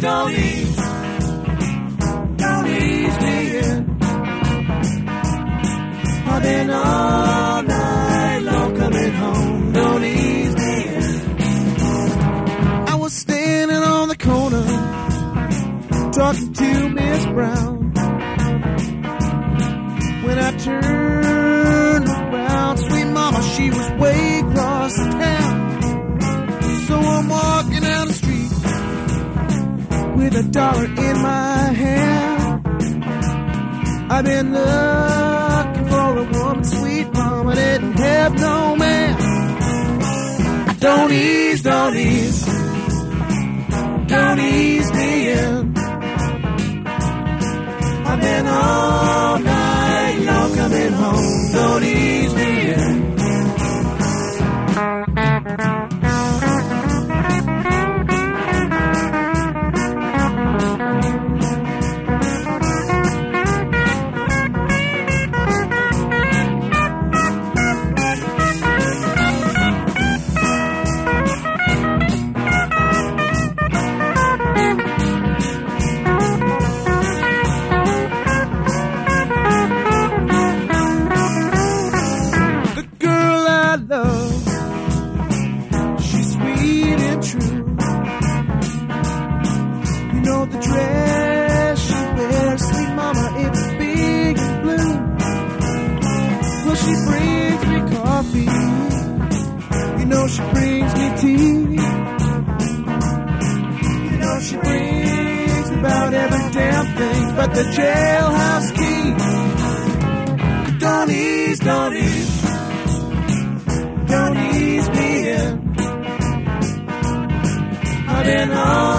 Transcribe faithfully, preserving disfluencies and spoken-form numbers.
don't ease, don't ease me in. I've been all night long coming home, don't ease me in. I was standing on the corner talking to Miss Brown when I turned around. Sweet mama, she was way across the town. So I'm walking down the street with a dollar in my hand. I've been looking for a woman, sweet mama didn't have no man. Don't ease, don't ease, don't ease me in. I've been all night long coming home, don't ease me in. The jailhouse key. Don't ease, don't ease, don't ease me in. I've been on